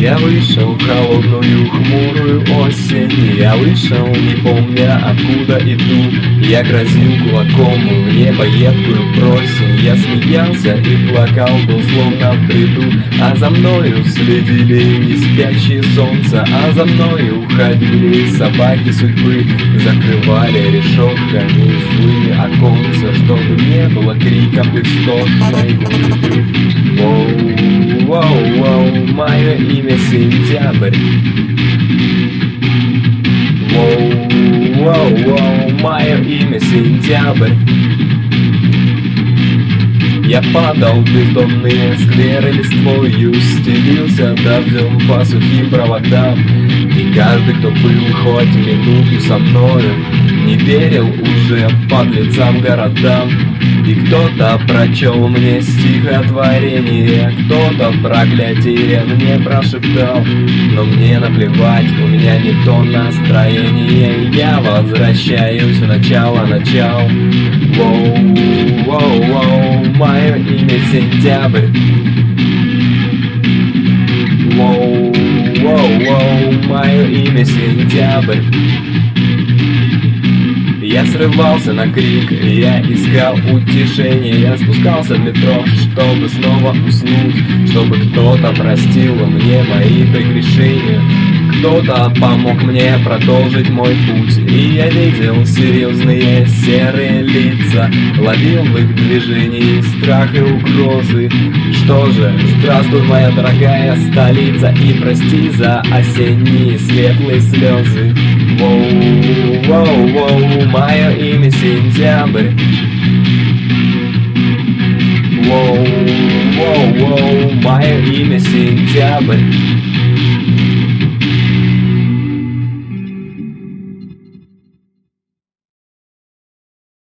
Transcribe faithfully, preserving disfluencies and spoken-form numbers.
Я вышел в холодную хмурую осень. Я вышел, не помня откуда иду. Я грозил кулаком в небо едкую просень. Я смеялся и плакал, был словно в бреду. А за мною следили не спящие солнца, а за мною уходили собаки судьбы. Закрывали решетками злыми оконца, чтобы не было криком истошной губы. Воу, воу, воу, мое имя Сентябрь. Воу, воу, воу, мое имя Сентябрь. Я падал в бездонные скверы листвою, стелился дождем по сухим проводам. И каждый, кто был хоть минуту со мною, не верил уже подлецам городам. И кто-то прочел мне стихотворение, кто-то проклятие мне прошептал. Но мне наплевать, у меня не то настроение. Я возвращаюсь в начало начал. Воу, воу, воу, мое имя Сентябрь. Воу, воу, воу, мое имя Сентябрь. Я срывался на крик, я искал утешения. Я спускался в метро, чтобы снова уснуть, чтобы кто-то простил мне мои прегрешения. Кто-то помог мне продолжить мой путь. И я видел серьезные серые лица, ловил в их движении страх и угрозы. Что же, здравствуй, моя дорогая столица, и прости за осенние светлые слезы. Воу, воу, воу, мое имя Сентябрь. Воу, воу, воу, мое имя Сентябрь.